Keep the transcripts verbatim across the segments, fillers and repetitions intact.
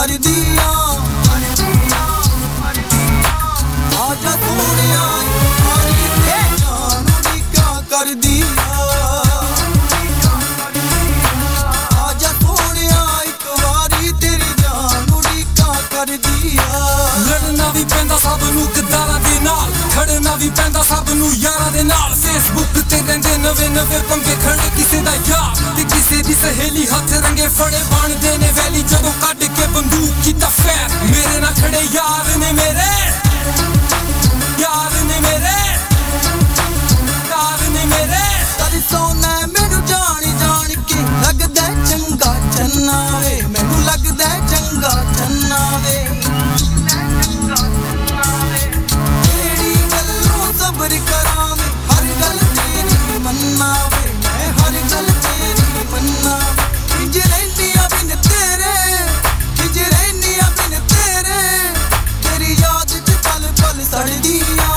करदिया आजा सोनिया सारी जान उड़ीका करदिया आजा सोनिया एक वारी तेरी जान उड़ीका करदिया लड़ना भी पैंदा सब नू गद्दारां दे नाल खड़ना भी पैंदा सब नू यारां दे नाल फेसबुक ते रहिंदे नवे नवे पंगे खड़े किसे दा यार ते किसे दी सहेली हाथ रंगे फड़े बनदे ने वैली जदों कढ के बंदूक कीता फैर मेरे नाल खड़े यार ने मेरे यार ने मेरे यार ने मेरे कर सोना मैनू जान जान के लगदा चंगा चन्ना वे मैनू लगदा चंगा चन्ना वे तेरी गल्लों सब्र करां हर गल तेरी मन्ना वे मैं हर गल तेरी मन्ना किंज रहिंदियां बिन तेरे किंज रहिंदियां बिन तेरे तेरी याद च पल पल सड़दियां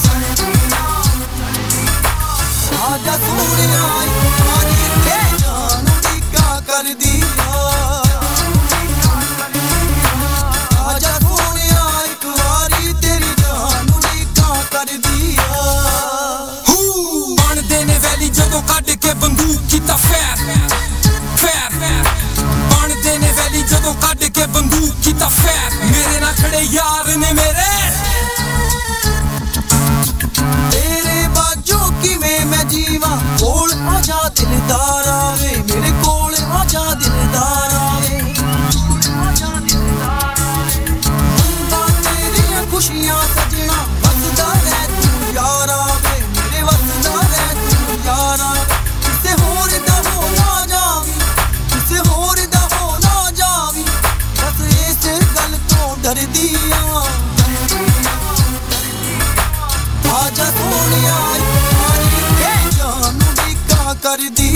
आजा सोनिया सारी जान उड़ीका करदिया आजा सोनिया एक वारी तेरी जान उड़ीका करदिया बनदे ने वैली जदों कढ के बंदूक कीता फैर फैर बनदे ने वैली जदों कढ के बंदूक कीता फैर मेरे नाल खड़े यार ने मेरे तेरे बाजो किवें मैं जीवां कोल आजा दिलदारा वे मेरे कोल आजा दिलदारा वे मंदा तेरियां खुशियां सजना वसदा रह तू यारा वे मेरे वसदा रह तू यारा किसे होर दा हो ना जावी किसे होर दा हो ना जावी बस इस गल तो डरदियां आजा सोनिया सारी जान उड़ीका करदी